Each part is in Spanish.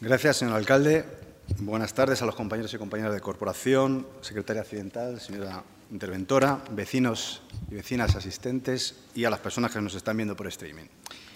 Gracias, señor alcalde. Buenas tardes a los compañeros y compañeras de corporación, secretaria accidental, señora interventora, vecinos y vecinas asistentes y a las personas que nos están viendo por streaming.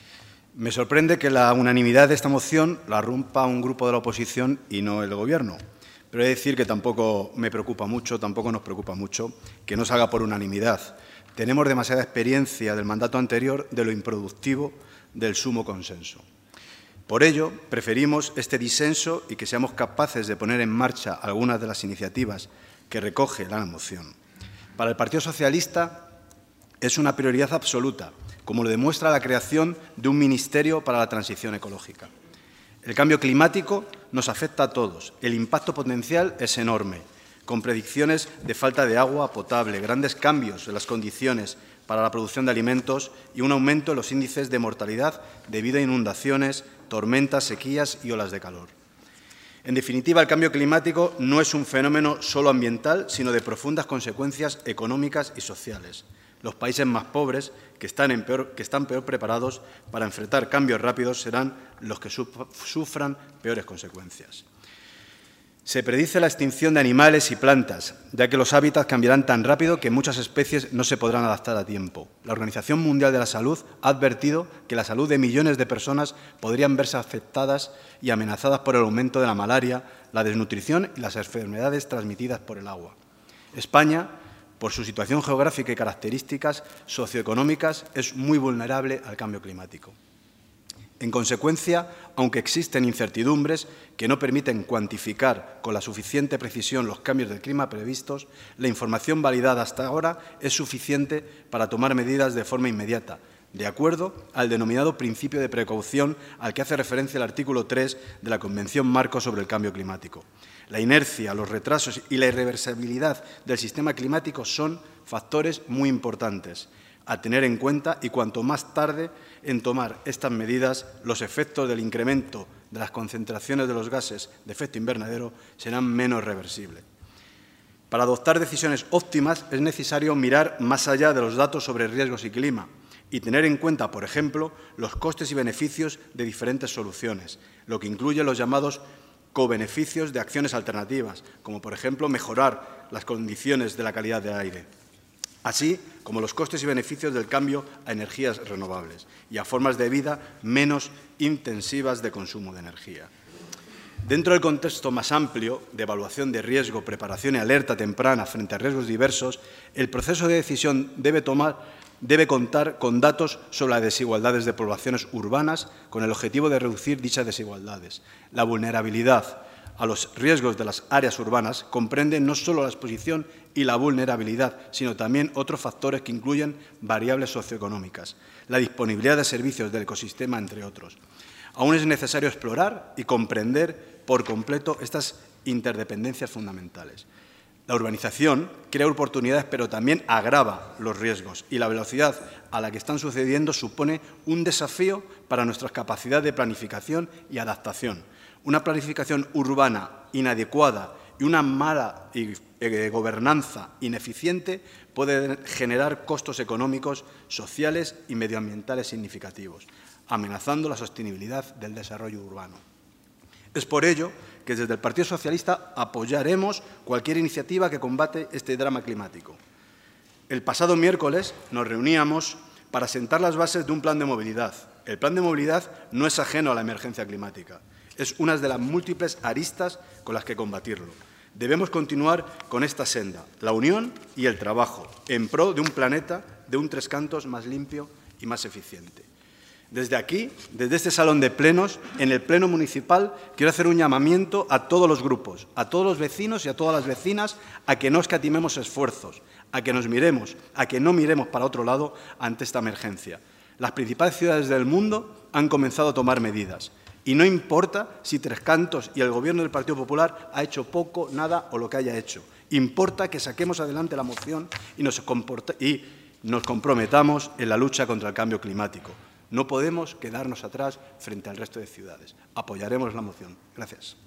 Me sorprende que la unanimidad de esta moción la rompa un grupo de la oposición y no el Gobierno. Pero he de decir que tampoco me preocupa mucho, tampoco nos preocupa mucho que no salga por unanimidad. Tenemos demasiada experiencia del mandato anterior de lo improductivo del sumo consenso. Por ello, preferimos este disenso y que seamos capaces de poner en marcha algunas de las iniciativas que recoge la moción. Para el Partido Socialista es una prioridad absoluta, como lo demuestra la creación de un Ministerio para la Transición Ecológica. El cambio climático nos afecta a todos. El impacto potencial es enorme, con predicciones de falta de agua potable, grandes cambios en las condiciones para la producción de alimentos y un aumento en los índices de mortalidad debido a inundaciones, tormentas, sequías y olas de calor. En definitiva, el cambio climático no es un fenómeno solo ambiental, sino de profundas consecuencias económicas y sociales. Los países más pobres, que están peor preparados para enfrentar cambios rápidos, serán los que sufran peores consecuencias. Se predice la extinción de animales y plantas, ya que los hábitats cambiarán tan rápido que muchas especies no se podrán adaptar a tiempo. La Organización Mundial de la Salud ha advertido que la salud de millones de personas podrían verse afectadas y amenazadas por el aumento de la malaria, la desnutrición y las enfermedades transmitidas por el agua. España, por su situación geográfica y características socioeconómicas, es muy vulnerable al cambio climático. En consecuencia, aunque existen incertidumbres que no permiten cuantificar con la suficiente precisión los cambios del clima previstos, la información validada hasta ahora es suficiente para tomar medidas de forma inmediata, de acuerdo al denominado principio de precaución al que hace referencia el artículo 3 de la Convención Marco sobre el Cambio Climático. La inercia, los retrasos y la irreversibilidad del sistema climático son factores muy importantes a tener en cuenta y cuanto más tarde en tomar estas medidas, los efectos del incremento de las concentraciones de los gases de efecto invernadero serán menos reversibles. Para adoptar decisiones óptimas es necesario mirar más allá de los datos sobre riesgos y clima y tener en cuenta, por ejemplo, los costes y beneficios de diferentes soluciones, lo que incluye los llamados cobeneficios de acciones alternativas, como por ejemplo mejorar las condiciones de la calidad del aire, así como los costes y beneficios del cambio a energías renovables y a formas de vida menos intensivas de consumo de energía. Dentro del contexto más amplio de evaluación de riesgo, preparación y alerta temprana frente a riesgos diversos, el proceso de decisión debe contar con datos sobre las desigualdades de poblaciones urbanas con el objetivo de reducir dichas desigualdades. La vulnerabilidad a los riesgos de las áreas urbanas comprende no solo la exposición y la vulnerabilidad, sino también otros factores que incluyen variables socioeconómicas, la disponibilidad de servicios del ecosistema, entre otros. Aún es necesario explorar y comprender por completo estas interdependencias fundamentales. La urbanización crea oportunidades, pero también agrava los riesgos y la velocidad a la que están sucediendo supone un desafío para nuestra capacidad de planificación y adaptación. Una planificación urbana inadecuada y una mala gobernanza ineficiente puede generar costos económicos, sociales y medioambientales significativos, amenazando la sostenibilidad del desarrollo urbano. Es por ello que desde el Partido Socialista apoyaremos cualquier iniciativa que combate este drama climático. El pasado miércoles nos reuníamos para sentar las bases de un plan de movilidad. El plan de movilidad no es ajeno a la emergencia climática. Es una de las múltiples aristas con las que combatirlo. Debemos continuar con esta senda, la unión y el trabajo, en pro de un planeta de un tres cantos más limpio y más eficiente. Desde aquí, desde este salón de plenos, en el pleno municipal, quiero hacer un llamamiento a todos los grupos, a todos los vecinos y a todas las vecinas, a que no escatimemos esfuerzos, a que nos miremos, a que no miremos para otro lado ante esta emergencia. Las principales ciudades del mundo han comenzado a tomar medidas. Y no importa si Tres Cantos y el Gobierno del Partido Popular ha hecho poco, nada o lo que haya hecho. Importa que saquemos adelante la moción y nos comprometamos en la lucha contra el cambio climático. No podemos quedarnos atrás frente al resto de ciudades. Apoyaremos la moción. Gracias.